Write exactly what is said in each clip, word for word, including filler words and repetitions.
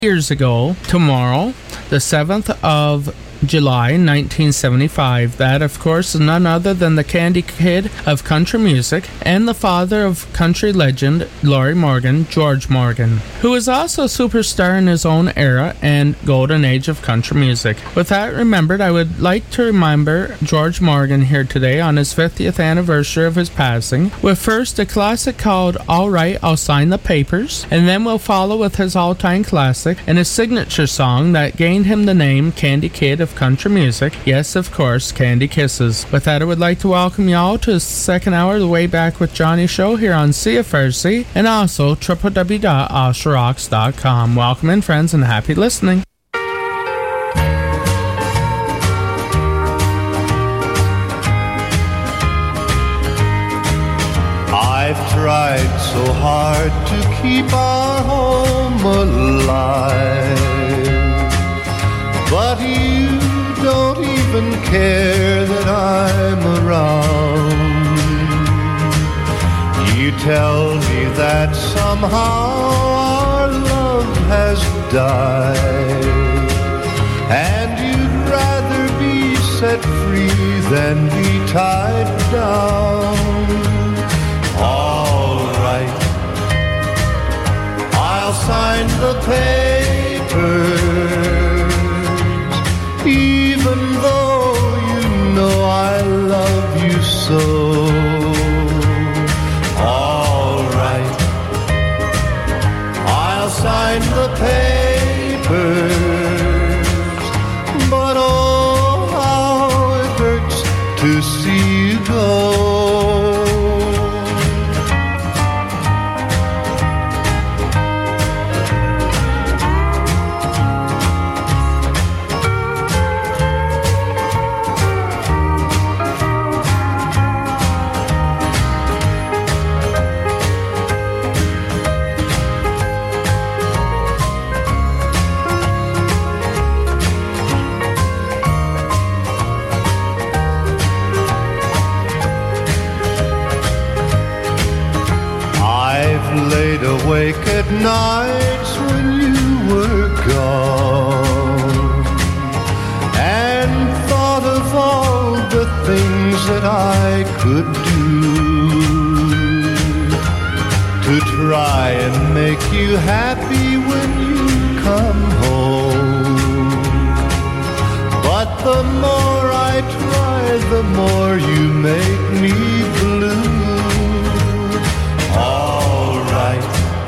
Years ago, tomorrow, the seventh of July, nineteen seventy-five. That, of course, is none other than the Candy Kid of country music and the father of country legend Lorrie Morgan, George Morgan, who was also a superstar in his own era and golden age of country music. With that remembered, I would like to remember George Morgan here today on his fiftieth anniversary of his passing, with first a classic called All Right, I'll Sign the Papers, and then we'll follow with his all-time classic and his signature song that gained him the name Candy Kid of country music. Yes, of course, Candy Kisses. With that, I would like to welcome y'all to the second hour of the Way Back with Johnny show here on C F R C and also w w w dot osher rocks dot com. Welcome in, friends, and happy listening. I've tried so hard to keep our home alive, but you don't even care that I'm around. You tell me that somehow our love has died, and you'd rather be set free than be tied down. All right, I'll sign the papers, even though you know I love you so. All right, I'll sign the papers, but oh, how it hurts to see you go. Awake at nights when you were gone, and thought of all the things that I could do to try and make you happy when you come home. But the more I try, the more you make me blue. All right,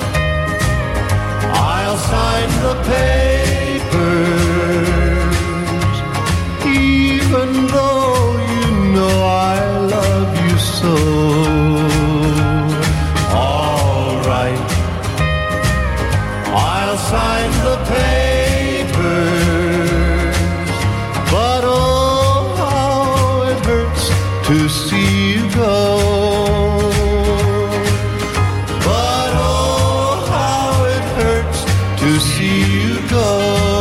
I'll sign the papers, even though you know I love you so. All right, I'll sign the papers, but oh, how it hurts to see you go. To see you go.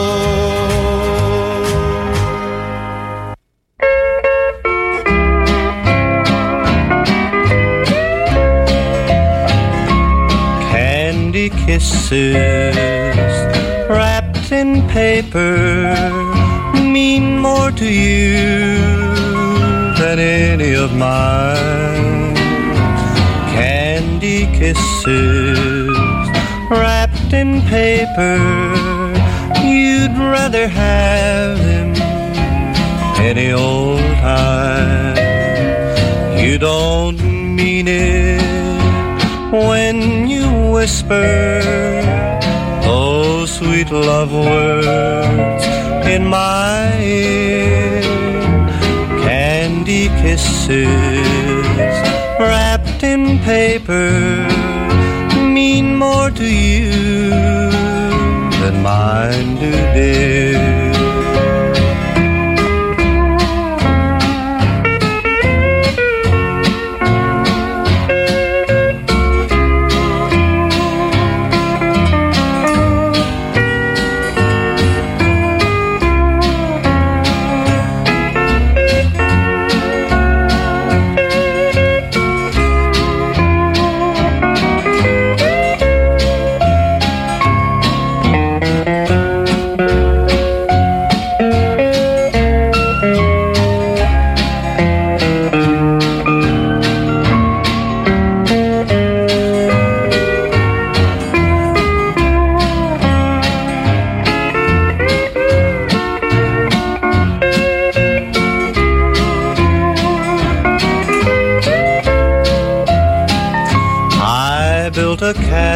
Candy kisses wrapped in paper mean more to you than any of mine. Candy kisses wrapped in paper, you'd rather have them any old time. You don't mean it when you whisper those sweet love words in my ear. Candy kisses wrapped in paper mean more to you than mine do, dear.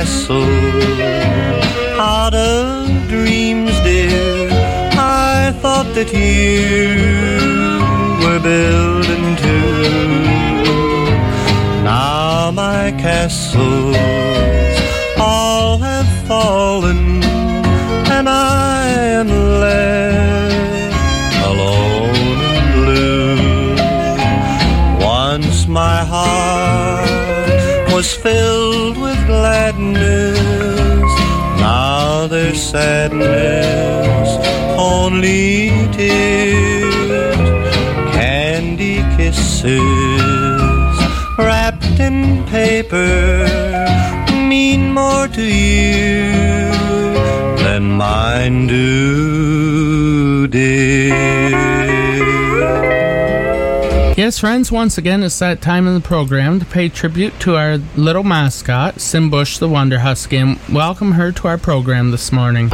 castle out of dreams, dear. I thought that you were building too. Now my castles all have fallen, and I am left alone and blue. Once my heart was filled with gladness, now there's sadness, only tears, candy kisses wrapped in paper mean more to you than mine do, dear. Yes, friends, once again, it's that time in the program to pay tribute to our little mascot, Simbush the Wonder Husky, and welcome her to our program this morning.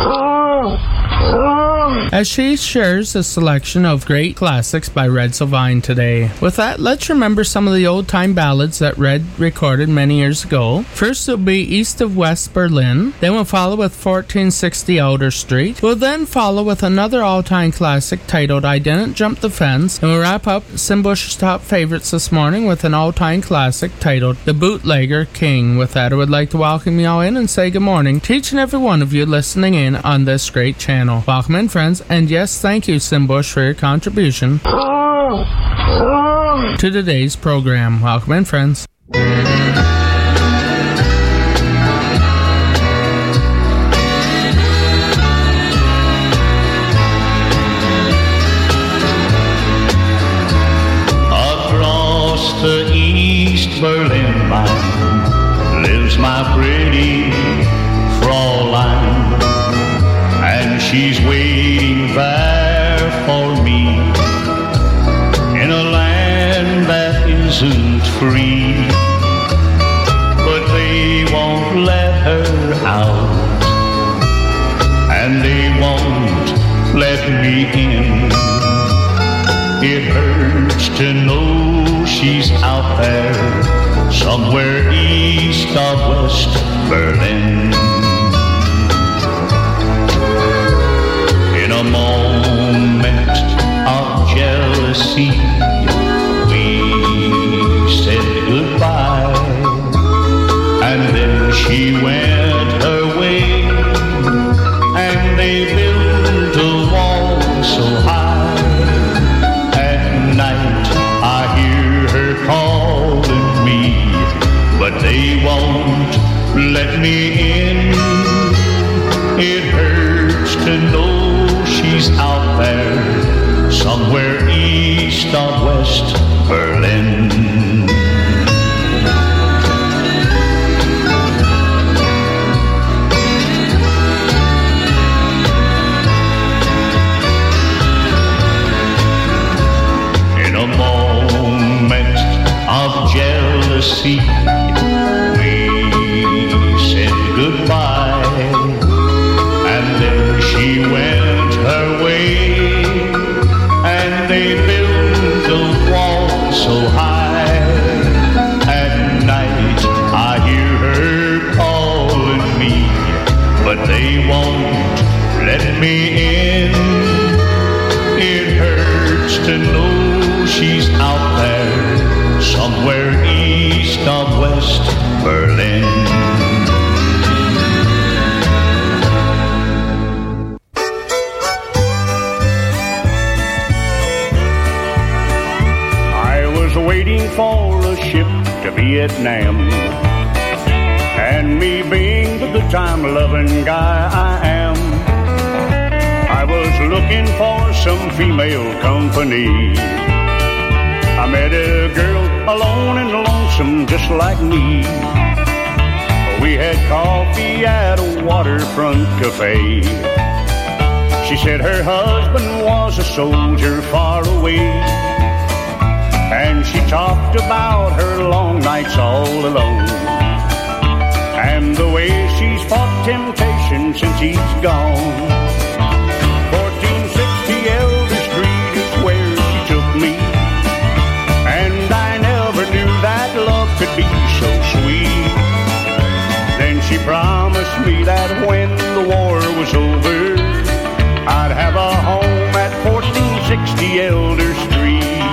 As she shares a selection of great classics by Red Sylvine today. With that, let's remember some of the old-time ballads that Red recorded many years ago. First will be East of West Berlin, then we'll follow with fourteen sixty Outer Street. We'll then follow with another all-time classic titled I Didn't Jump the Fence, and we'll wrap up Simbush's top favorites this morning with an all-time classic titled The Bootlegger King. With that, I would like to welcome you all in and say good morning to each and every one of you listening in on this great channel. Welcome in, friends, and yes, thank you, Simbush, for your contribution to today's program. Welcome in, friends. Across the East Berlin line lives my pretty Fraulein, and she's waiting there for me in a land that isn't free. But they won't let her out, and they won't let me in. It hurts to know she's out there somewhere east of West Berlin. In a moment of jealousy, we said goodbye, and then she went her way, and they built a wall so high. At night I hear her calling me, but they won't let me in. It hurts to know she's out there somewhere east of West Berlin. In a moment of jealousy, we said goodbye, and then she went her way, and they built a wall so high. At night I hear her calling me, but they won't let me in. It hurts to know she's out there somewhere east of West Berlin. Waiting for a ship to Vietnam, and me being the good time loving guy I am, I was looking for some female company. I met a girl alone and lonesome just like me. We had coffee at a waterfront cafe. She said her husband was a soldier far away, and she talked about her long nights all alone, and the way she's fought temptation since he's gone. fourteen sixty Elder Street is where she took me, and I never knew that love could be so sweet. Then she promised sixty Elder Street.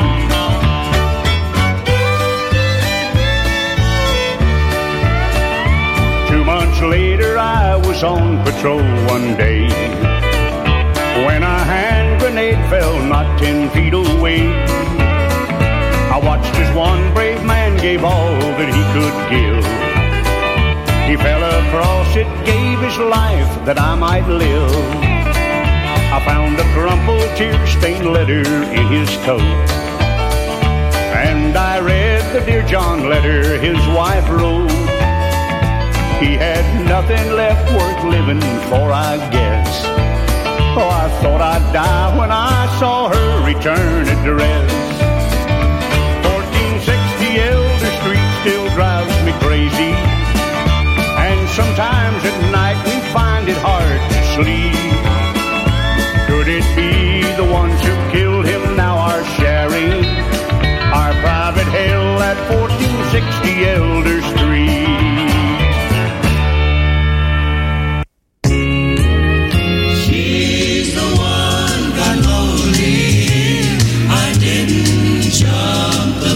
Two months later I was on patrol one day when a hand grenade fell not ten feet away. I watched as one brave man gave all that he could give. He fell across it, gave his life that I might live. I found a crumpled, tear-stained letter in his coat, and I read the Dear John letter his wife wrote. He had nothing left worth living for, I guess. Oh, I thought I'd die when I saw her return address. fourteen sixty Elder Street still drives me crazy, and sometimes at night we find it hard to sleep. Could it be the ones who killed him now are sharing our private hell at fourteen sixty Elder Street? She's the one got lonely. I didn't jump the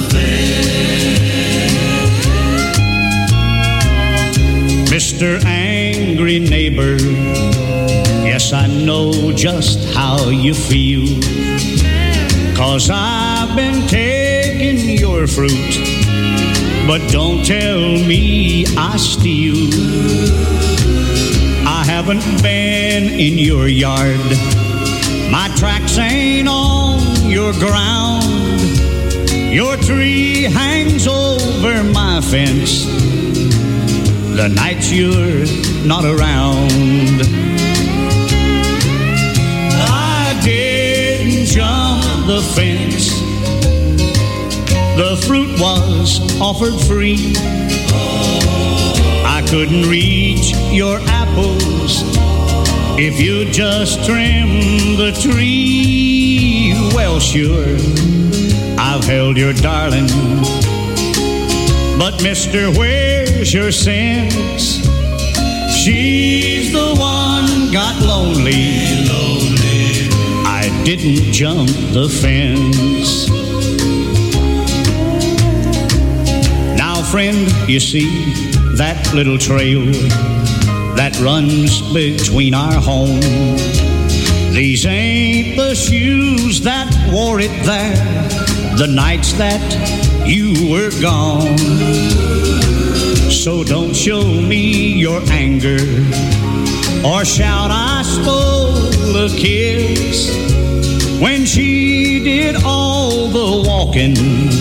fence. Mister Angry Neighbor, yes, I know just how you feel, 'cause I've been taking your fruit, but don't tell me I steal. I haven't been in your yard, my tracks ain't on your ground. Your tree hangs over my fence the nights you're not around. Jump the fence. The fruit was offered free. I couldn't reach your apples if you just trim the tree. Well, sure, I've held your darling, but mister, where's your sense? She's the one got lonely. I didn't jump the fence. Now, friend, you see that little trail that runs between our home? These ain't the shoes that wore it there the nights that you were gone. So don't show me your anger or shout I stole a kiss when she did all the walking.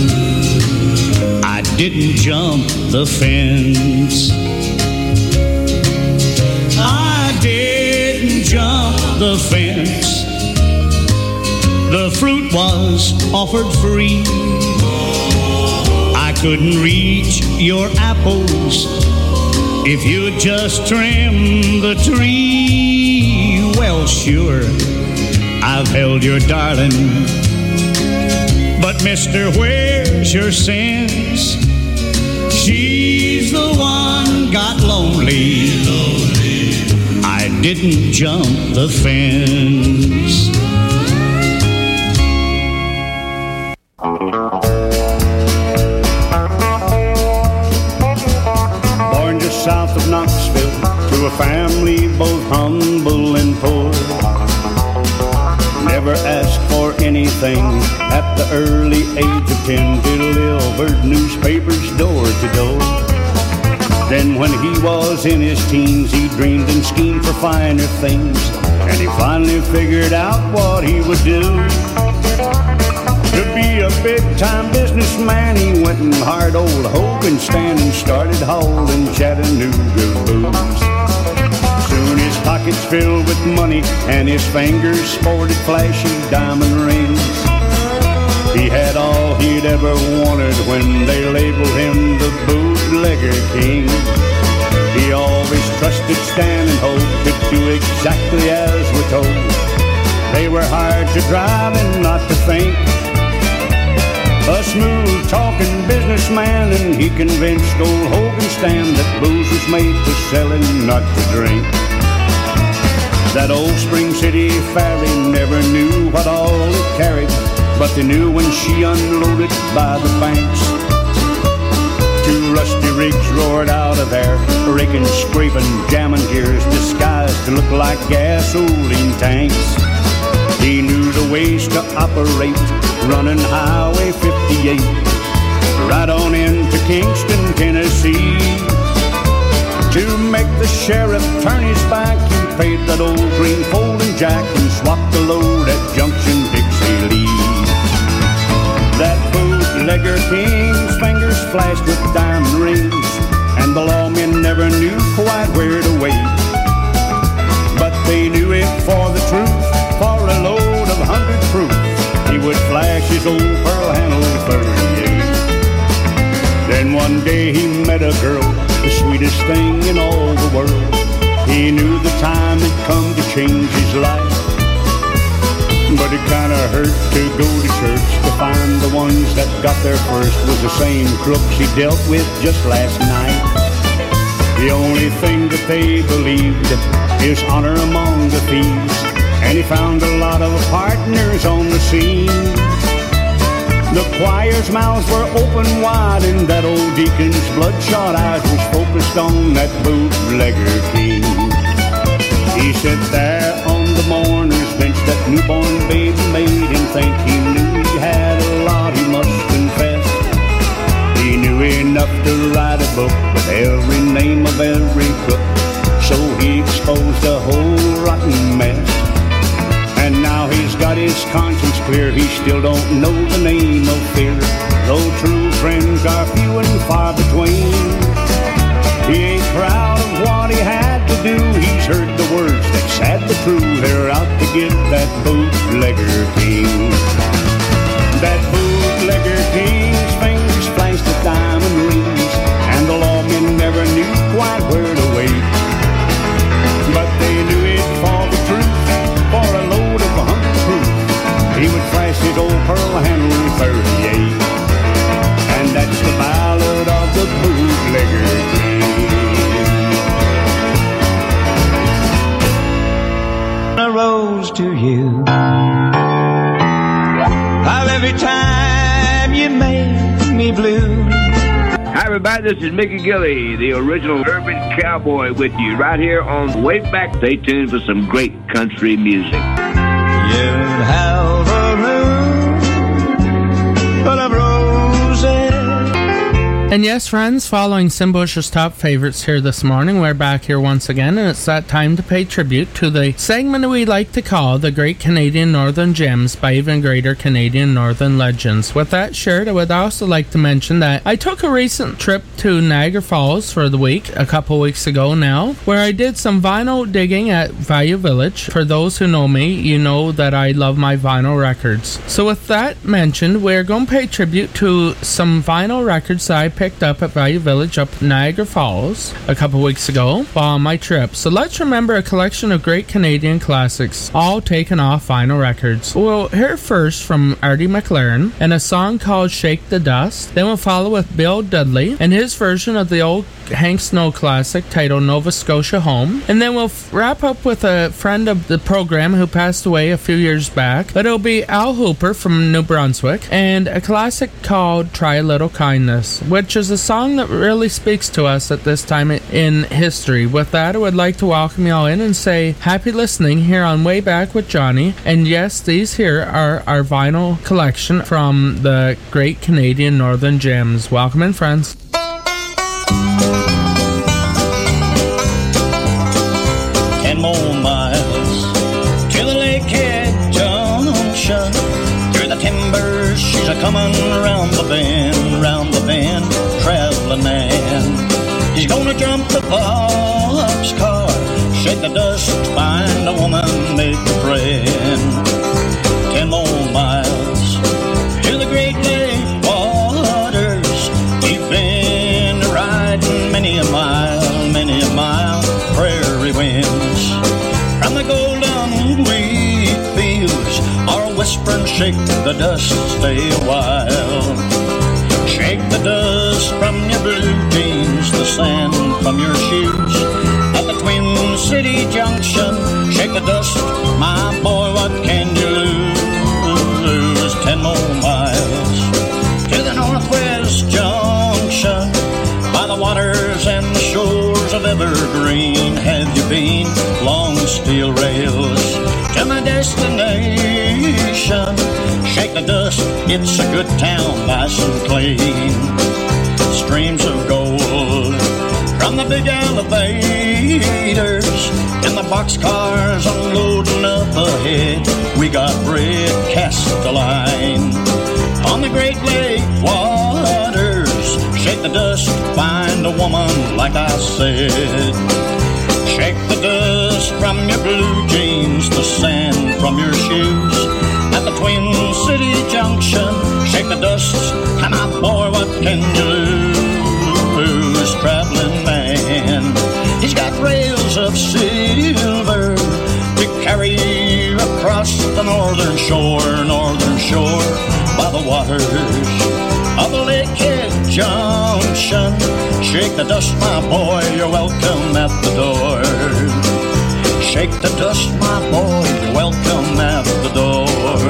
I didn't jump the fence. I didn't jump the fence. The fruit was offered free. I couldn't reach your apples if you'd just trim the tree. Well, sure, I've held your darling, but mister, where's your sense? She's the one got lonely. I didn't jump the fence. Born just south of Knoxville to a family both humble and poor. Never asked for anything at the early age of ten. Delivered newspapers door to door. Then when he was in his teens, he dreamed and schemed for finer things, and he finally figured out what he would do. To be a big-time businessman, he went and hired old Hogan Stand and started hauling Chattanooga booze. Soon his pockets filled with money and his fingers sported flashy diamond rings. He had all he'd ever wanted when they labeled him the bootlegger king. He always trusted Stan and hoped to do exactly as we're told. They were hired to drive and not to think. A smooth-talking businessman, and he convinced old Hogan Stan that booze was made for selling, not to drink. That old Spring City ferry never knew what all it carried, but they knew when she unloaded by the banks. Two rusty rigs roared out of there, raking, scraping, jamming gears, disguised to look like gasoline tanks. He knew the ways to operate, running Highway fifty-eight, right on into Kingston, Tennessee. To make the sheriff turn his back, he paid that old green folding jack and swapped the load at Junction Dixie Lee. That bootlegger king's fingers flashed with diamond rings, and the lawmen never knew quite where to wait. But they knew it for the truth, for a load of hundred proof, he would flash his old pearl-handled thirty-eight. Then one day he met a girl, the sweetest thing in all the world. He knew the time had come to change his life, but it kinda hurt to go to church to find the ones that got there first was the same crooks he dealt with just last night. The only thing that they believed is honor among the thieves, and he found a lot of partners on the scene. The choir's mouths were open wide, and that old deacon's bloodshot eyes was focused on that bootlegger king. He sat there on the mourner's bench, that newborn baby made him think. He knew he had a lot he must confess. He knew enough to write a book with every name of every crook, so he exposed a whole rotten mess. And now he's got his conscience clear, he still don't know the name of fear, though true friends are few and far between. He ain't proud of what he had to do, he's heard the words that sad but true, they're out to get that bootlegger king. That bootlegger king's fingers flashed with diamond rings, and the lawmen never knew quite where to wait. But they knew it for the truth, for a load of a hundred proof, he would flash his old pearl-handled thirty-eight. And that's the ballad of the bootlegger king. A rose to you, how every time you make me blue. Hi everybody, this is Mickey Gilley, the original urban cowboy, with you right here on Way Back. Stay tuned for some great country music. You'd have a room full of roses. And yes, friends, following Sim Bush's top favorites here this morning, we're back here once again, and it's that time to pay tribute to the segment we like to call the Great Canadian Northern Gems by Even Greater Canadian Northern Legends. With that shared, I would also like to mention that I took a recent trip to Niagara Falls for the week, a couple weeks ago now, where I did some vinyl digging at Value Village. For those who know me, you know that I love my vinyl records. So with that mentioned, we're going to pay tribute to some vinyl records that I picked up at Value Village up Niagara Falls a couple weeks ago while on my trip. So let's remember a collection of great Canadian classics, all taken off vinyl records. We'll hear first from Artie McLaren and a song called Shake the Dust. Then we'll follow with Bill Dudley and his version of the old Hank Snow classic titled Nova Scotia Home. And then we'll f- wrap up with a friend of the program who passed away a few years back, but it'll be Al Hooper from New Brunswick, and a classic called Try a Little Kindness, which is a song that really speaks to us at this time in history. With that, I would like to welcome you all in and say happy listening here on Way Back with Johnny. And yes, these here are our vinyl collection from the Great Canadian Northern Gems. Welcome in, friends. Ten more miles to the Lakehead Junction. Through the timbers, she's a coming round the bend, round the bend, traveling man. He's gonna jump the box car, shake the dust, find a woman, make a friend. Ten more miles to the Great Lake waters. We've been riding many a mile, many a mile, prairie winds. From the golden wheat fields, our whispering shake the dust, stay a while. Shake the dust from your blue jeans, the sand from your shoes. At the Twin City Junction, shake the dust, my boy, what can you lose? Ten more miles to the Northwest Junction, by the waters and the shores of Evergreen. Have you been long steel rails to my destination? Shake the dust, it's a good town, nice and clean. Streams of gold from the big elevators, in the boxcars unloading up ahead. We got bread cast the line on the Great Lake waters. Shake the dust, find a woman like I said. Shake the dust from your blue jeans, the sand from your shoes at the Twin City Junction. Shake the dust, and my boy, what can you lose? Traveling man, he's got rails of silver to carry across the northern shore, northern shore, by the waters of the Lakehead Junction. Shake the dust, my boy, you're welcome at the door. Shake the dust, my boy, you're welcome at the door.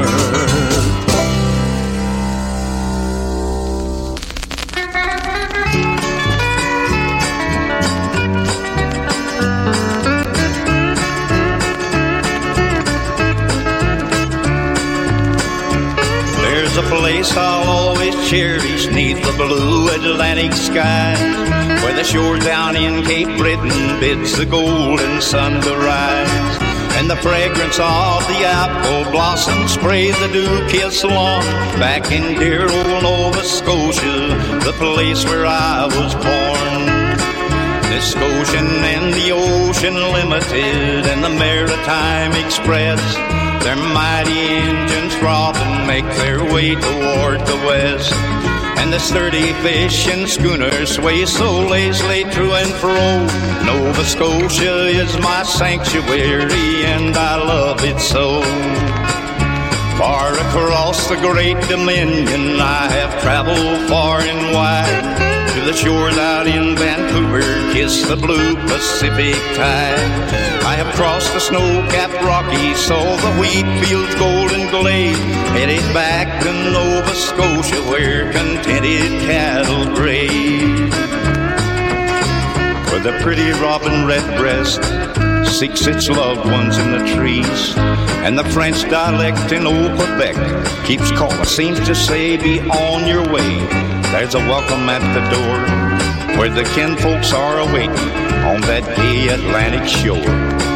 There's a place I'll always cherish 'neath the blue Atlantic sky, where the shore down in Cape Breton bids the golden sun to rise, and the fragrance of the apple blossom sprays the dew-kissed lawn. Back in dear old Nova Scotia, the place where I was born. The Scotian and the Ocean Limited and the Maritime Express, their mighty engines throbbing make their way toward the west, and the sturdy fishing schooners sway so lazily to and fro. Nova Scotia is my sanctuary, and I love it so. Far across the great Dominion I have traveled far and wide, to the shores out in Vancouver kiss the blue Pacific tide. I have crossed the snow-capped Rockies, saw the wheat fields golden glade, headed back to Nova Scotia where contented cattle graze, where the pretty robin redbreast seeks its loved ones in the trees, and the French dialect in old Quebec keeps calling, seems to say, be on your way. There's a welcome at the door, where the kinfolks are awaiting on that gay Atlantic shore.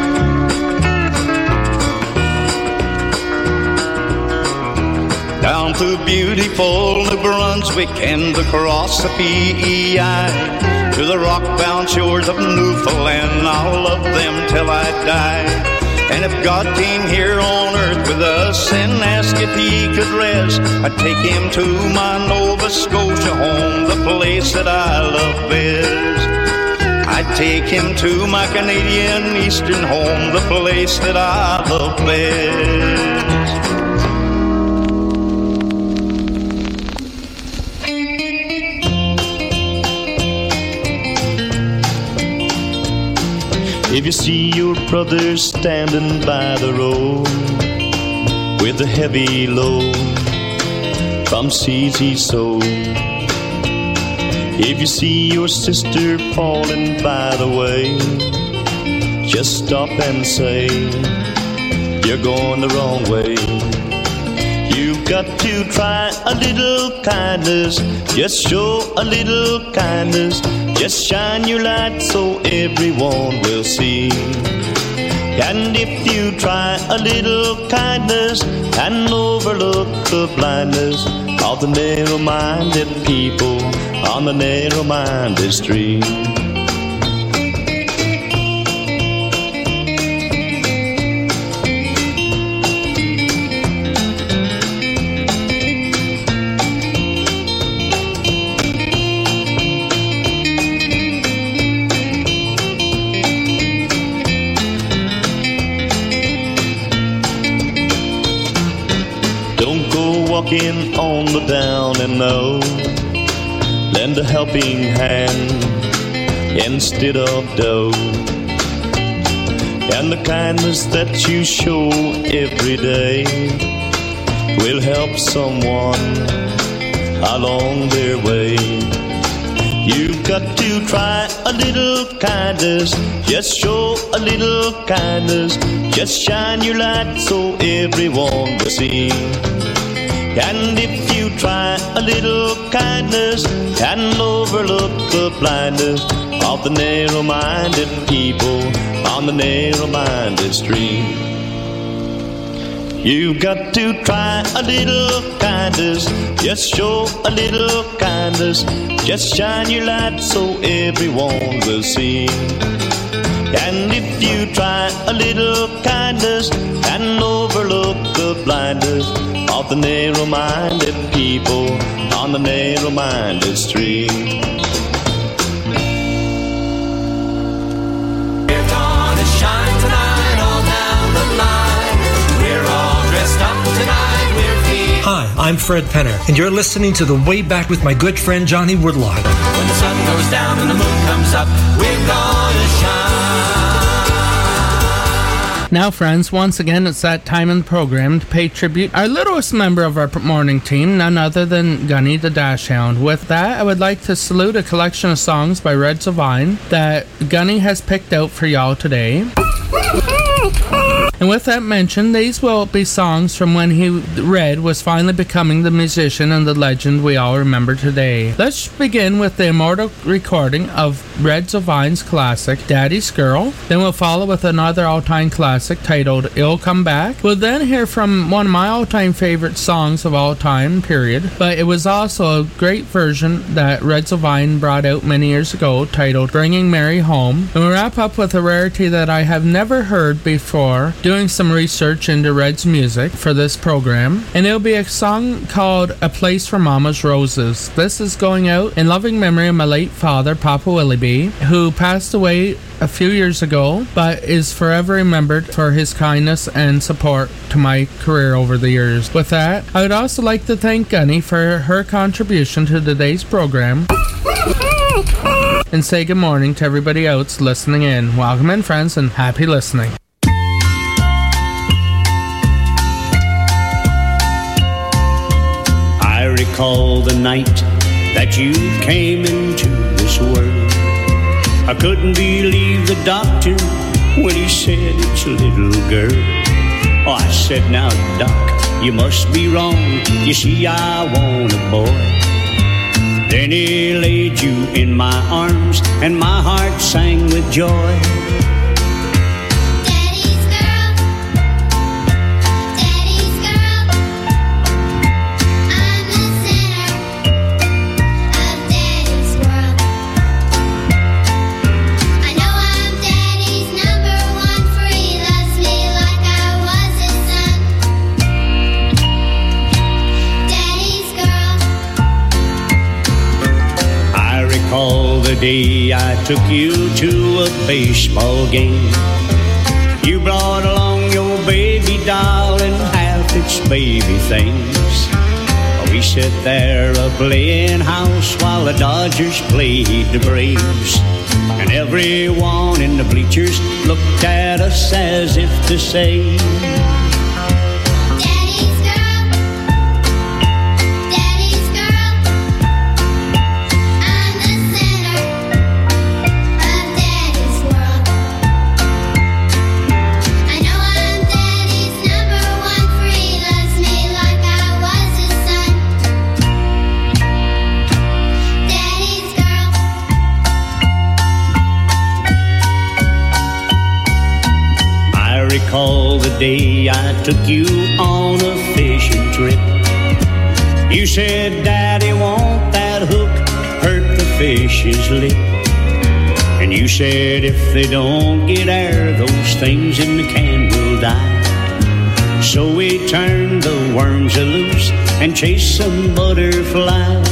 Down through beautiful New Brunswick and across the P E I, to the rock-bound shores of Newfoundland, I'll love them till I die. And if God came here on earth with us and asked if he could rest, I'd take him to my Nova Scotia home, the place that I love best. I'd take him to my Canadian Eastern home, the place that I love best. If you see your brother standing by the road with a heavy load from seeds he sowed, if you see your sister falling by the way, just stop and say, you're going the wrong way. You've got to try a little kindness, just show a little kindness, just shine your light so everyone will see. And if you try a little kindness and overlook the blindness of the narrow-minded people on the narrow-minded street, walking on the down and low, lend a helping hand instead of dough. and the kindness that you show every day will help someone along their way. You've got to try a little kindness, just show a little kindness, just shine your light so everyone will see. And if you try a little kindness and overlook the blindness of the narrow-minded people on the narrow-minded street, you've got to try a little kindness, just show a little kindness, just shine your light so everyone will see. And if you try a little kindness and overlook the blindness of the narrow-minded people on the narrow-minded street, we're gonna shine tonight all down the line. We're all dressed up tonight, we're feeling. Hi, I'm Fred Penner, and you're listening to The Way Back with my good friend Johnny Woodlock. When the sun goes down and the moon comes up, we're gonna shine. Now, friends, once again, it's that time in the program to pay tribute our littlest member of our morning team, none other than Gunny the Dachshund. With that, I would like to salute a collection of songs by Red Sylvain that Gunny has picked out for y'all today. And with that mention, these will be songs from when he, Red, was finally becoming the musician and the legend we all remember today. Let's begin with the immortal recording of Red Sylvain's classic, Daddy's Girl. Then we'll follow with another all-time classic titled It'll Come Back. We'll then hear from one of my all-time favorite songs of all time, period. But it was also a great version that Red Sylvain brought out many years ago, titled Bringing Mary Home. And we'll wrap up with a rarity that I have never heard before, doing some research into Red's music for this program, and it'll be a song called A Place for Mama's Roses. This is going out in loving memory of my late father, Papa Willoughby, who passed away a few years ago, but is forever remembered for his kindness and support to my career over the years. With that, I would also like to thank Gunny for her contribution to today's program, and say good morning to everybody else listening in. Welcome in, friends, and happy listening. I recall the night that you came into this world. I couldn't believe the doctor when he said it's a little girl. Oh, I said, now, Doc, you must be wrong. You see, I want a boy. Then he laid you in my arms, and my heart sang with joy. The day I took you to a baseball game, you brought along your baby doll and half its baby things. We sat there a playing house while the Dodgers played the Braves, and everyone in the bleachers looked at us as if to say, recall the day I took you on a fishing trip. You said, Daddy, won't that hook hurt the fish's lip? And you said, if they don't get air, those things in the can will die. So we turned the worms loose and chased some butterflies.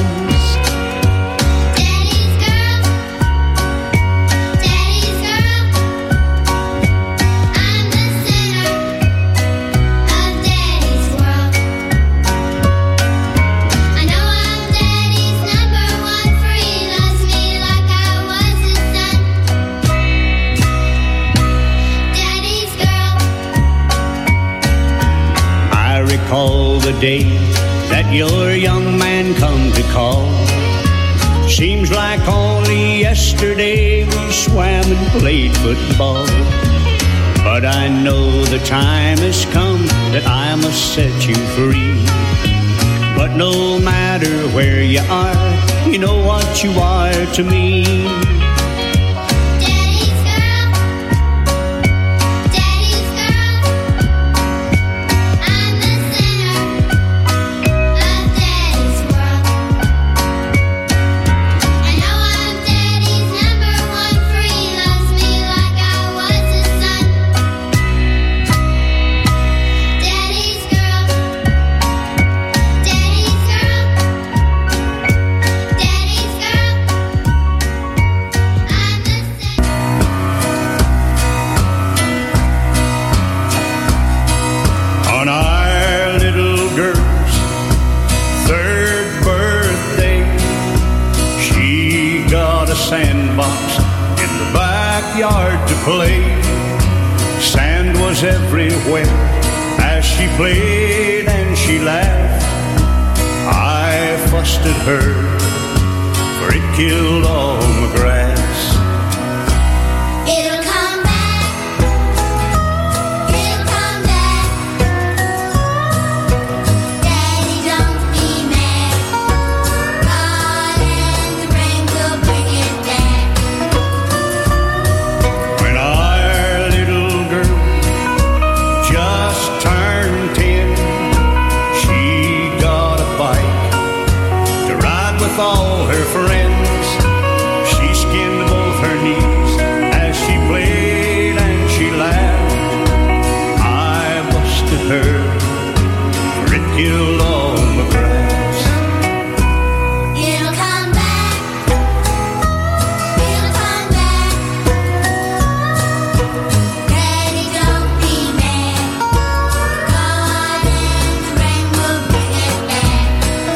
Daddy recall the day that your young man come to call. Seems like only yesterday we swam and played football. But I know the time has come that I must set you free. But no matter where you are, you know what you are to me. Sandbox in the backyard to play. Sand was everywhere as she played and she laughed. I fussed at her, for it killed all my grass. It'll come back. It'll come back. Daddy, don't be mad. God and the rain will bring it back. When our little girl just turned ten, she got a bike to ride with all her friends. She skinned both her knees as she played and she laughed. I busted her, for it killed all my grass. It'll come back. It'll come back. Daddy, don't be mad. God and the rain will bring it back.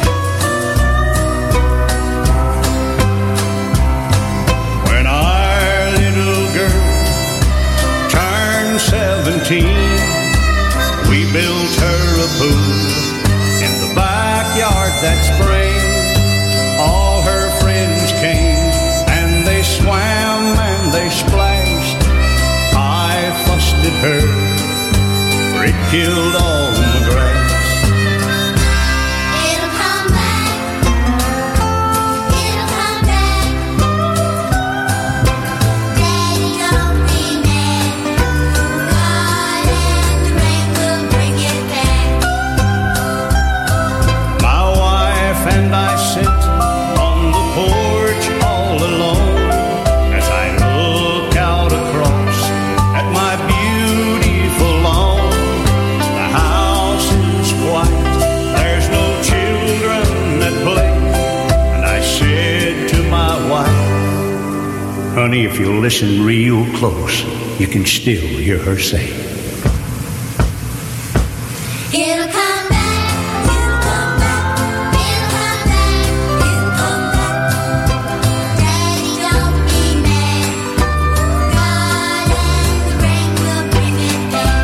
When our little girl turned seventeen, we built her a pool in the backyard that spring. All her friends came and they swam and they splashed. I fussed at her, for it killed all my grass. It'll come back. It'll come back. Daddy, don't be mad. God and the rain will bring it back. My wife and I sit on the porch all alone as I look out across at my beautiful lawn. The house is quiet, there's no children that play. And I said to my wife, honey, if you'll listen real close, you can still hear her say, It'll come back. It'll come back. It'll come back. It'll come back. Daddy, don't be mad. God and the rain will bring it back.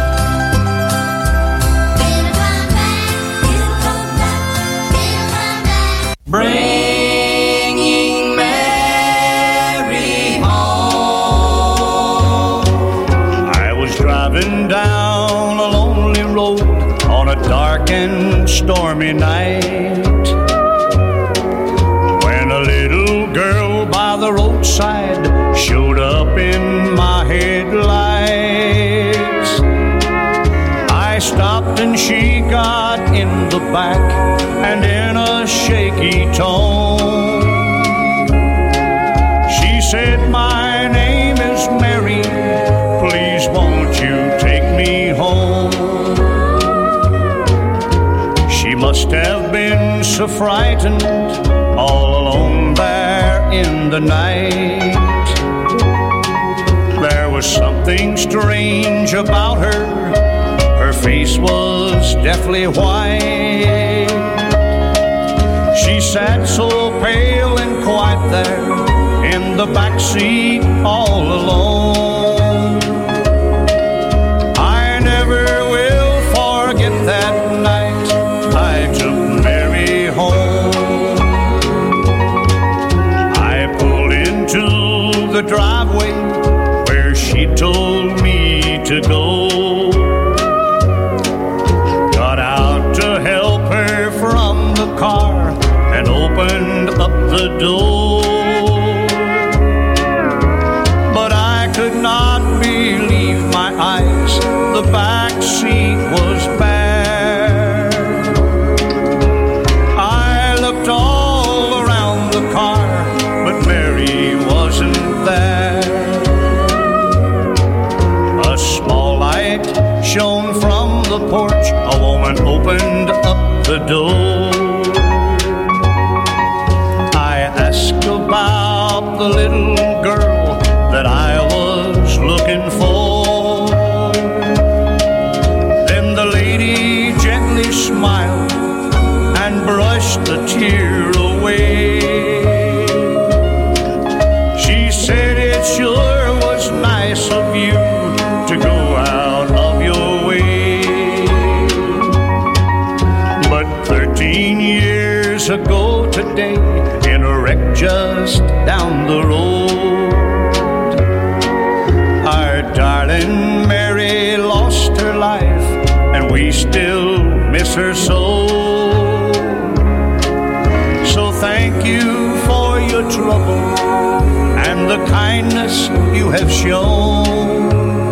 It'll come back. It'll come back. It'll come back. Bringing Mary home. I was driving down a lonely road on a dark and stormy night when a little girl by the roadside showed up in my headlights. I stopped and she got in the back and in a shaky tone she said, my name is Mary, please won't you take me home. She must have been so frightened all alone there in the night. There was something strange about her. Her face was deathly white. She sat so pale and quiet there in the back seat all alone. I never will forget that night porch, a woman opened up the door. I asked about the little girl that I was looking for. Then the lady gently smiled and brushed the tear away. She said it sure was nice of you to go out of your way. But thirteen years ago today, in a wreck just down the road, our darling Mary lost her life, and we still miss her so. So thank you for your trouble and the kindness you have shown.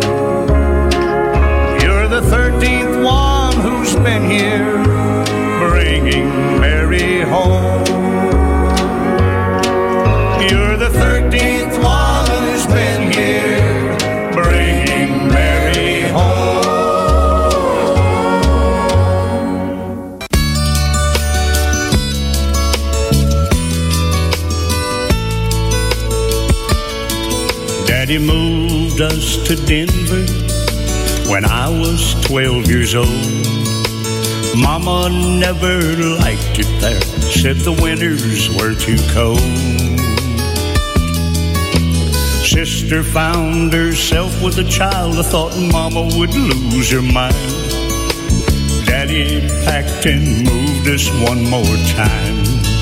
You're the thirteenth one who's been here, bringing Mary home. You're the thirteenth one who's been here, bringing Mary home. Daddy moved us to Denver when I was twelve years old. Mama never liked it there, said the winters were too cold. Sister found herself with a child, I thought Mama would lose her mind. Daddy packed and moved us one more time.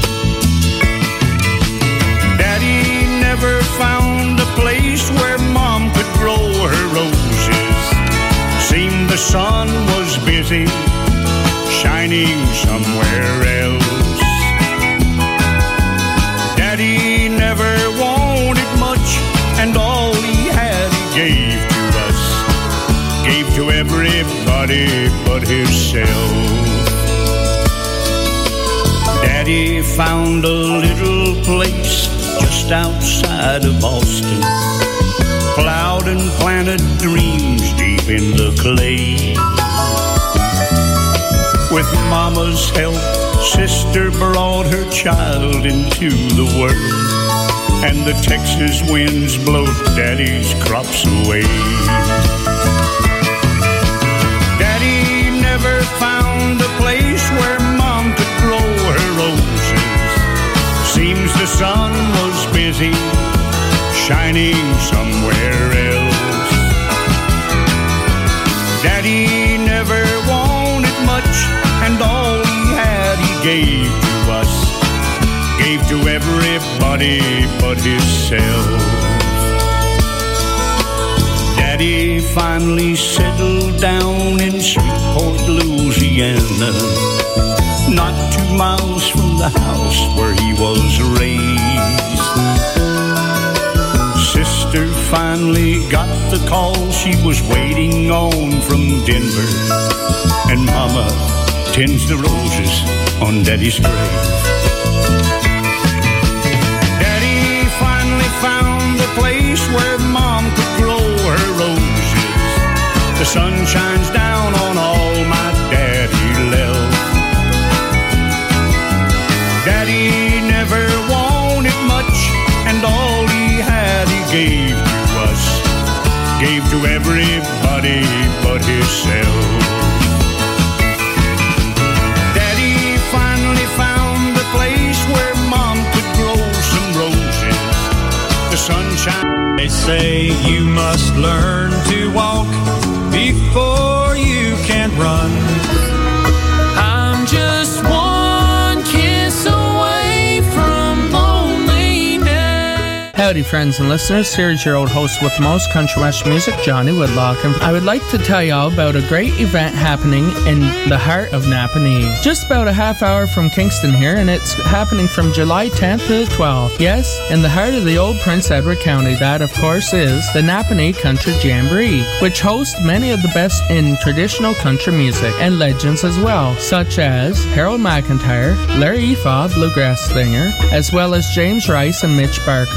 Daddy never found a place where Mom could grow her roses. Seemed the sun was busy shining somewhere else. Daddy never wanted much, and all he had he gave to us. Gave to everybody but himself. Daddy found a little place just outside of Boston, plowed and planted dreams deep in the clay. With Mama's help, Sister brought her child into the world, and the Texas winds blow Daddy's crops away. Daddy never found a place where Mom could grow her roses. Seems the sun was busy shining somewhere else. Daddy never wanted much, and all he had he gave to us. Gave to everybody but himself. Daddy finally settled down in Shreveport, Louisiana, not two miles from the house where he was raised. Sister finally got the call she was waiting on from Denver, and Mama tends the roses on Daddy's grave. Daddy finally found a place where Mom could grow her roses. The sun shines down on all my daddy left. Daddy never wanted much, and all he had he gave to us. Gave to everybody but himself. Daddy finally found a place where Mom could grow some roses. The sunshine. They say you must learn to walk before you can run. I'm just one kiss away from loneliness. Howdy friends and listeners, here's your old host with the most country western music, Johnny Woodlock, and I would like to tell you all about a great event happening in the heart of Napanee. Just about a half hour from Kingston here, and it's happening from July tenth to the twelfth. Yes, in the heart of the old Prince Edward County. That, of course, is the Napanee Country Jamboree, which hosts many of the best in traditional country music, and legends as well, such as Harold McIntyre, Larry Efaw, bluegrass singer, as well as James Rice and Mitch Barker, to name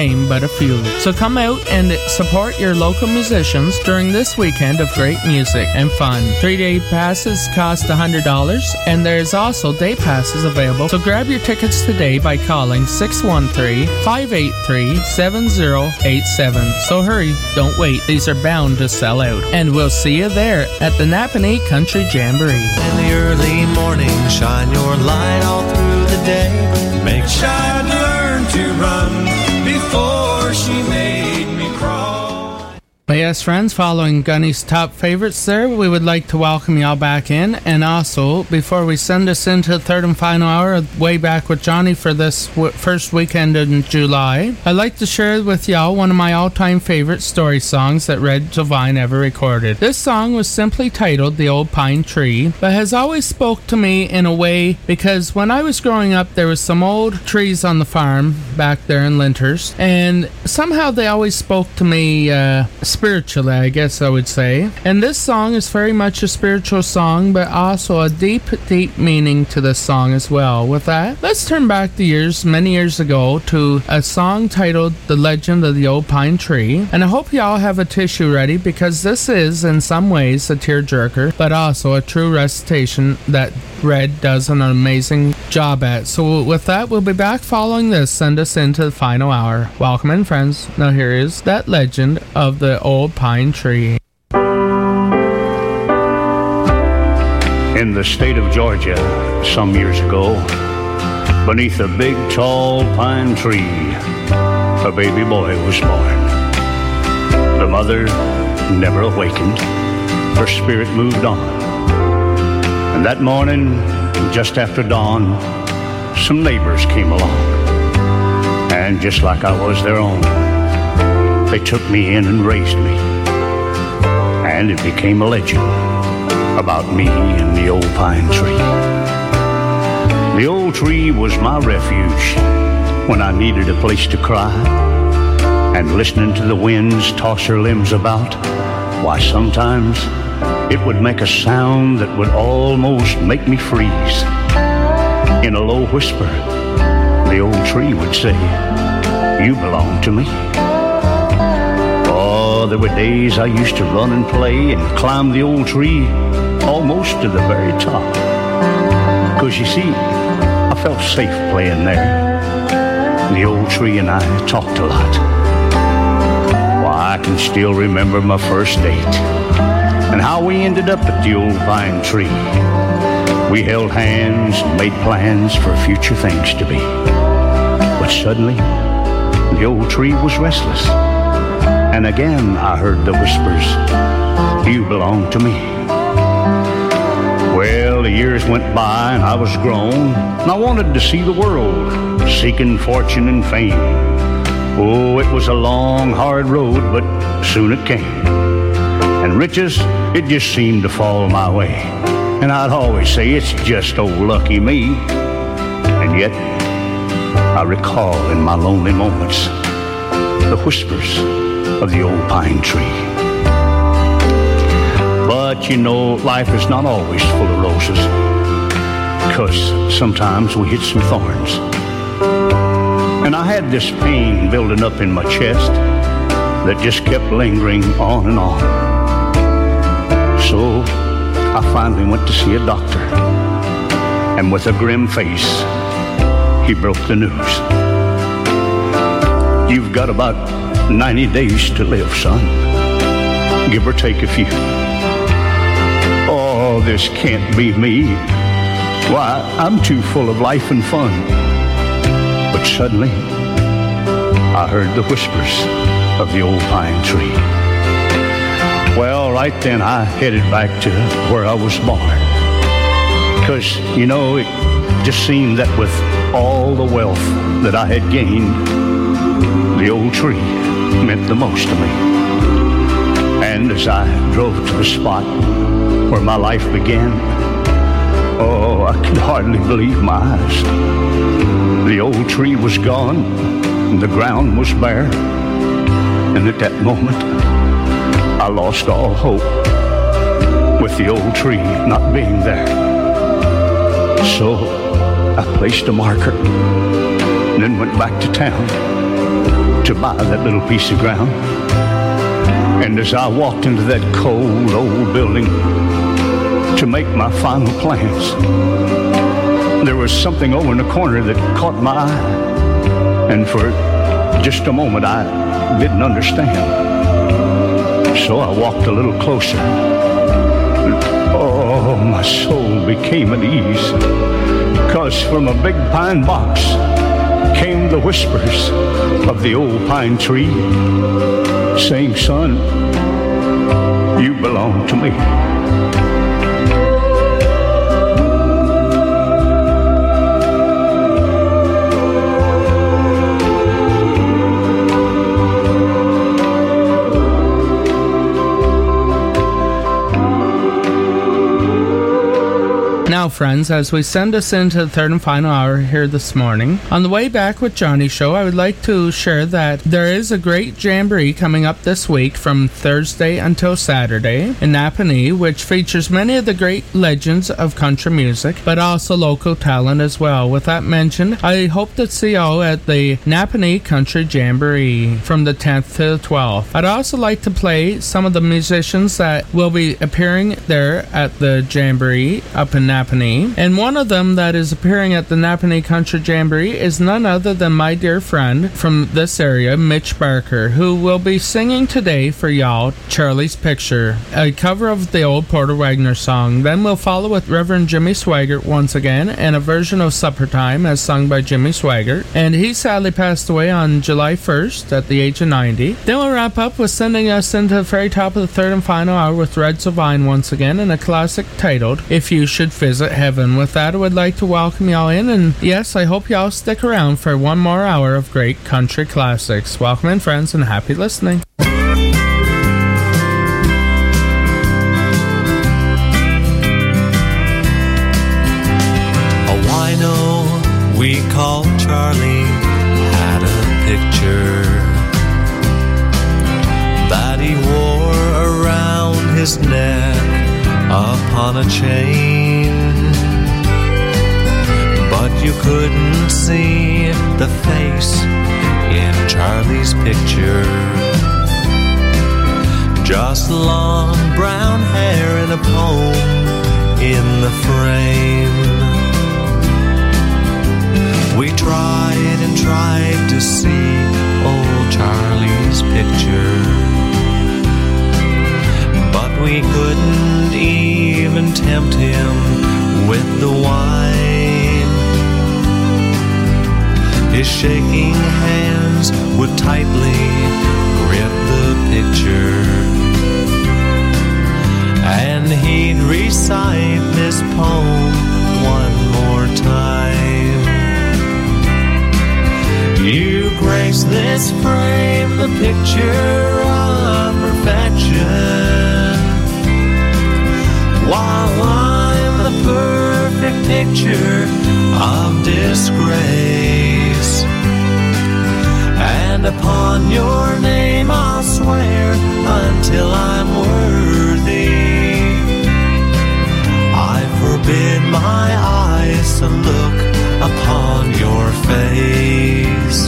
name but a few. So come out and support your local musicians during this weekend of great music and fun. Three-day passes cost one hundred dollars, and there's also day passes available. So grab your tickets today by calling six one three, five eight three, seven zero eight seven. So hurry, don't wait. These are bound to sell out. And we'll see you there at the Napanee Country Jamboree. In the early morning, shine your light all through the day. Make sure I'd learn to run before she made me crawl. But yes, friends, following Gunny's top favorites there, we would like to welcome y'all back in. And also, before we send us into the third and final hour of Way Back with Johnny for this w- first weekend in July, I'd like to share with y'all one of my all-time favorite story songs that Red Devine ever recorded. This song was simply titled The Old Pine Tree, but has always spoke to me in a way because when I was growing up, there was some old trees on the farm back there in Linters, and somehow they always spoke to me uh, spiritually, I guess I would say. And this song is very much a spiritual song, but also a deep, deep meaning to this song as well. With that, let's turn back the years, many years ago, to a song titled The Legend of the Old Pine Tree. And I hope y'all have a tissue ready, because this is, in some ways, a tearjerker, but also a true recitation that Red does an amazing job at. So with that, we'll be back following this. Send us into the final hour. Welcome in, friends. Now here is that legend of the old pine tree. In the state of Georgia, some years ago, beneath a big tall pine tree, a baby boy was born. The mother never awakened. Her spirit moved on. And that morning, just after dawn, some neighbors came along. And just like I was their own, they took me in and raised me. And it became a legend about me and the old pine tree. The old tree was my refuge when I needed a place to cry. And listening to the winds toss her limbs about, why sometimes it would make a sound that would almost make me freeze. In a low whisper, the old tree would say, you belong to me. Oh, there were days I used to run and play and climb the old tree almost to the very top. 'Cause you see, I felt safe playing there. The old tree and I talked a lot. Why, I can still remember my first date and how we ended up at the old pine tree. We held hands and made plans for future things to be. But suddenly, the old tree was restless. And again I heard the whispers, you belong to me. Well, the years went by and I was grown, and I wanted to see the world, seeking fortune and fame. Oh, it was a long, hard road, but soon it came. And riches, it just seemed to fall my way. And I'd always say, it's just old lucky me. And yet, I recall in my lonely moments the whispers of the old pine tree. But you know, life is not always full of roses, 'cause sometimes we hit some thorns. And I had this pain building up in my chest that just kept lingering on and on. So I finally went to see a doctor, and with a grim face, he broke the news. You've got about ninety days to live, son, give or take a few. Oh, this can't be me. Why, I'm too full of life and fun. But suddenly, I heard the whispers of the old pine tree. Well, right then I headed back to where I was born. 'Cause, you know, it just seemed that with all the wealth that I had gained, the old tree meant the most to me. And as I drove to the spot where my life began, oh, I could hardly believe my eyes. The old tree was gone, and the ground was bare. And at that moment, I lost all hope with the old tree not being there. So I placed a marker and then went back to town to buy that little piece of ground. And as I walked into that cold old building to make my final plans, there was something over in the corner that caught my eye. And for just a moment, I didn't understand. So I walked a little closer. Oh, my soul became at ease, 'cause from a big pine box came the whispers of the old pine tree, saying, "Son, you belong to me." Now, friends, as we send us into the third and final hour here this morning, on the Way Back with Johnny show, I would like to share that there is a great jamboree coming up this week from Thursday until Saturday in Napanee, which features many of the great legends of country music, but also local talent as well. With that mentioned, I hope to see y'all at the Napanee Country Jamboree from the tenth to the twelfth. I'd also like to play some of the musicians that will be appearing there at the Jamboree up in Napanee. And one of them that is appearing at the Napanee Country Jamboree is none other than my dear friend from this area, Mitch Barker, who will be singing today for y'all Charlie's Picture, a cover of the old Porter Wagoner song. Then we'll follow with Reverend Jimmy Swaggart once again, and a version of Supper Time as sung by Jimmy Swaggart. And he sadly passed away on July first at the age of ninety. Then we'll wrap up with sending us into the very top of the third and final hour with Red Sylvine once again, and a classic titled If You Should Visit Heaven. With that, I would like to welcome y'all in, and yes, I hope y'all stick around for one more hour of great country classics. Welcome in, friends, and happy listening. A wino we called Charlie had a picture that he wore around his neck upon a chain, but you couldn't see the face in Charlie's picture. Just long brown hair and a comb in the frame. We tried and tried to see old Charlie's picture, but we couldn't even tempt him with the wine. His shaking hands would tightly grip the picture, and he'd recite this poem one more time. You grace this frame, the picture of perfection, while I'm the perfect picture of disgrace. And upon your name I'll swear until I'm worthy, I forbid my eyes to look upon your face.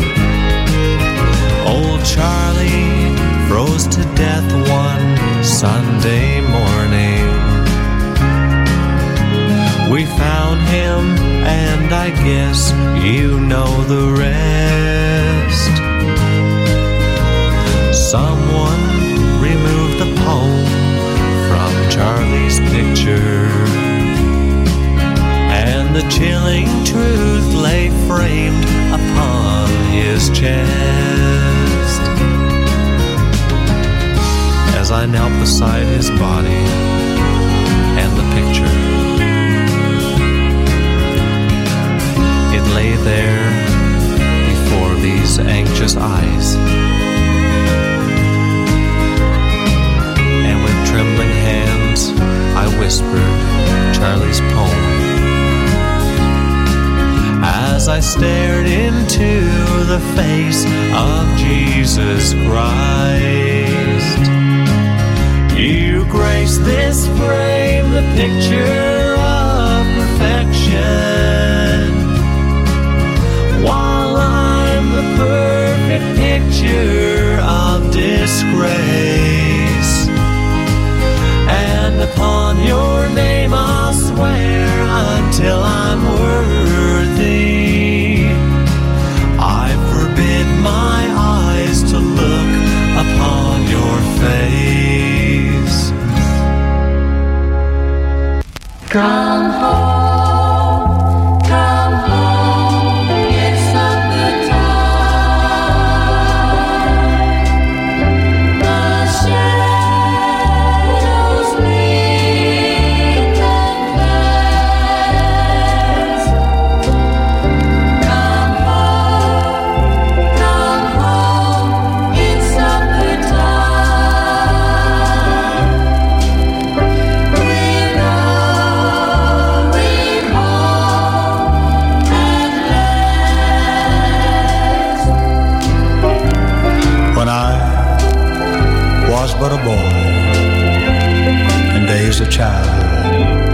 Old Charlie froze to death one Sunday morning. We found him, and I guess you know the rest. Someone removed the poem from Charlie's picture, and the chilling truth lay framed upon his chest. As I knelt beside his body and the picture, it lay there before these anxious eyes, and with trembling hands I whispered Charlie's poem. As I stared into the face of Jesus Christ, you grace this frame, the picture of perfection, while I'm the perfect Come home, come home, it's supper time. The shadows leap and fast. Come home, come home, it's supper time. We're going home at last. When I was but a boy in days of childhood,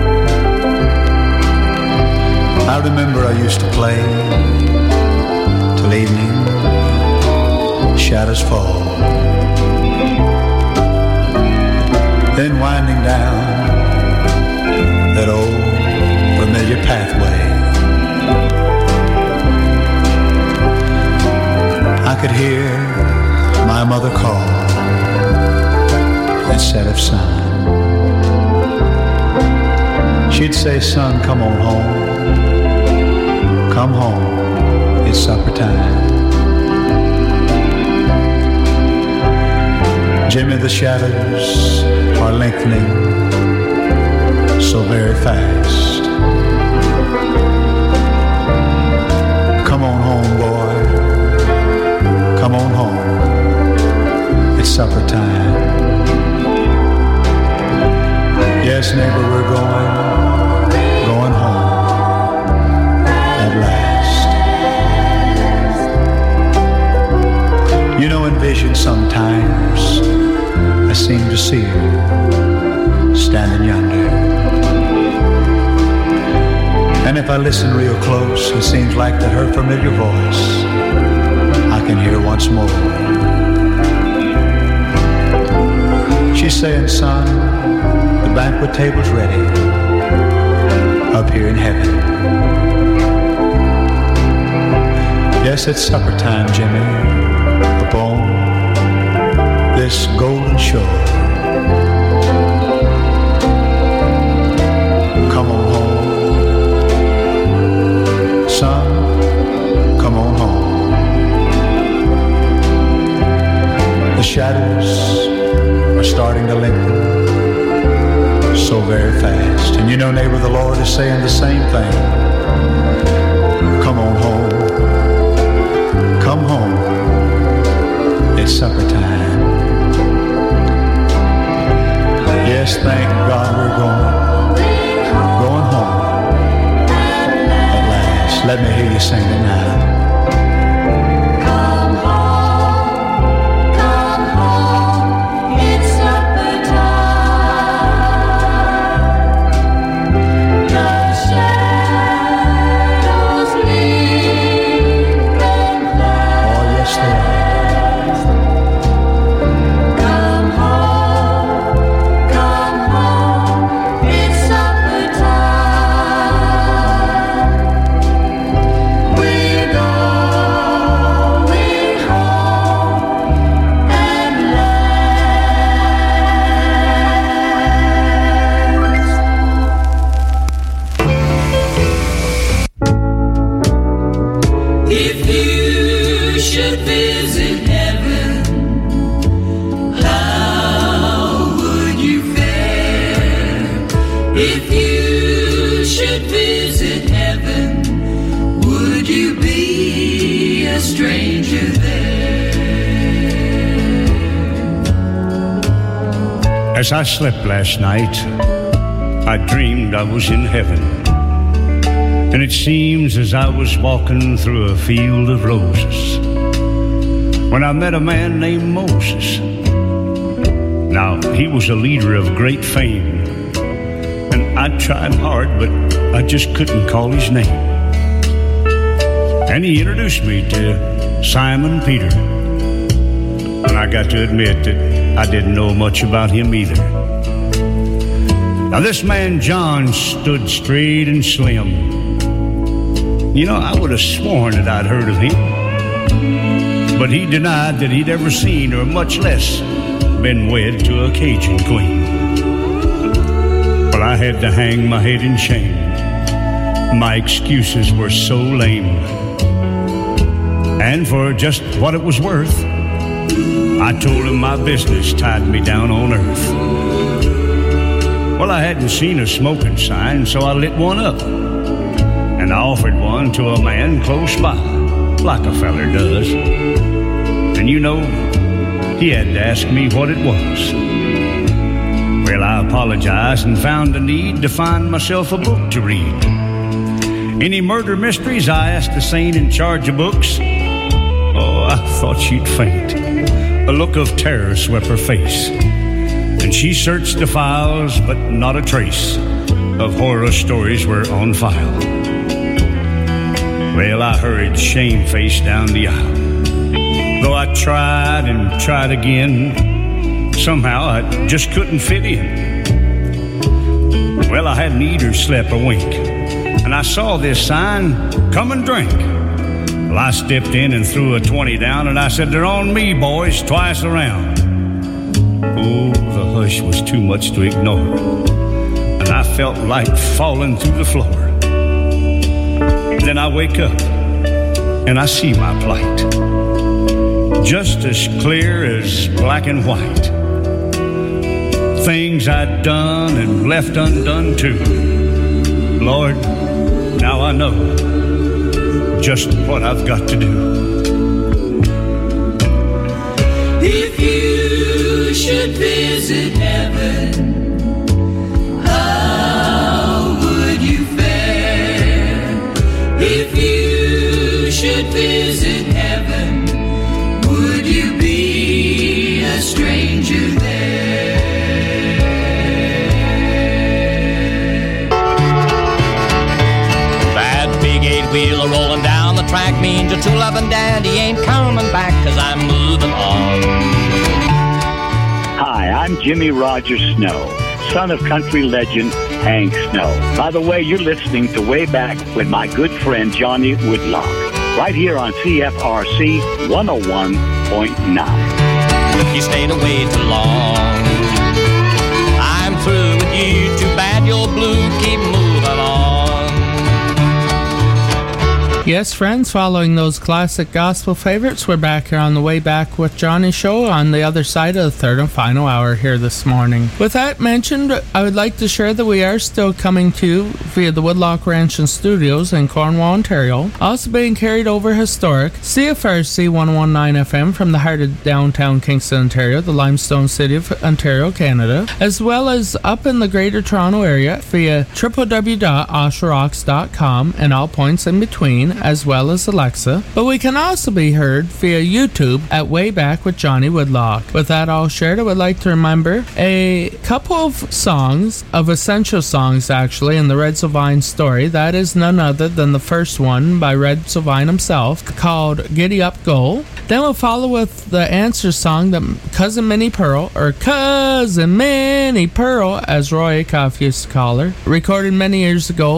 I remember I used to play till evening shadows fall, then winding down that old familiar pathway, I could hear my mother call instead of son. She'd say, son, come on home. Come home, it's supper time. Jimmy, the shadows are lengthening so very fast. Come on home, boy. Come on home, it's supper time. Yes, neighbor, we're going, going home at last. You know, in vision sometimes I seem to see her standing yonder. And if I listen real close, it seems like that her familiar voice I can hear once more. She's saying, son, the banquet table's ready up here in heaven. Yes, it's supper time, Jimmy, upon this golden shore. Come on home, son, come on home. The shadows are starting to lengthen so very fast. And you know, neighbor, the Lord is saying the same thing. Come on home. Come home. It's supper time. Yes, thank God we're going. Going home at last. Let me hear you sing it now. As I slept last night, I dreamed I was in heaven. And it seems as I was walking through a field of roses when I met a man named Moses. Now, he was a leader of great fame, and I tried hard, but I just couldn't call his name. And he introduced me to Simon Peter. And I got to admit that I didn't know much about him either. Now, this man John stood straight and slim. You know, I would have sworn that I'd heard of him. But he denied that he'd ever seen, or much less been wed to a Cajun queen. Well, I had to hang my head in shame. My excuses were so lame. And for just what it was worth, I told him my business tied me down on earth. Well, I hadn't seen a smoking sign, so I lit one up. And I offered one to a man close by, like a feller does. And you know, he had to ask me what it was. Well, I apologized and found the need to find myself a book to read. Any murder mysteries, I asked the saint in charge of books. Oh, I thought she'd faint. A look of terror swept her face, and she searched the files, but not a trace of horror stories were on file. Well, I hurried shamefaced down the aisle. Though I tried and tried again, somehow I just couldn't fit in. Well, I hadn't eat or slept a wink, and I saw this sign, "Come and drink." Well, I stepped in and threw a twenty down, and I said, "They're on me, boys, twice around." Oh, the hush was too much to ignore, and I felt like falling through the floor. Then I wake up, and I see my plight, just as clear as black and white. Things I'd done and left undone too. Lord, now I know just what I've got to do. If you should visit heaven, how would you fare? If you should visit heaven, would you be a stranger there? That big eight-wheeler rolling down the track means your true loving daddy ain't coming back, 'cause I'm moving on. Hi, I'm Jimmy Rogers Snow, son of country legend Hank Snow. By the way, you're listening to Way Back with my good friend Johnny Woodlock, right here on C F R C one oh one point nine. You stayed away too long. I'm through with you, too bad you're blue, keep moving on. Yes, friends, following those classic gospel favorites, we're back here on the Way Back with Johnny show on the other side of the third and final hour here this morning. With that mentioned, I would like to share that we are still coming to you via the Woodlock Ranch and Studios in Cornwall, Ontario. Also being carried over historic C F R C one oh one point nine F M from the heart of downtown Kingston, Ontario, the limestone city of Ontario, Canada, as well as up in the Greater Toronto area via w w w dot osher rocks dot com and all points in between, as well as Alexa. But we can also be heard via YouTube at Way Back with Johnny Woodlock. With that all shared, I would like to remember a couple of songs, of essential songs actually, in the Red Sylvain story. That is none other than the first one by Red Sylvain himself, called Giddy Up Go. Then we'll follow with the answer song that Cousin Minnie Pearl, or Cousin Minnie Pearl, as Roy Acuff used to call her, recorded many years ago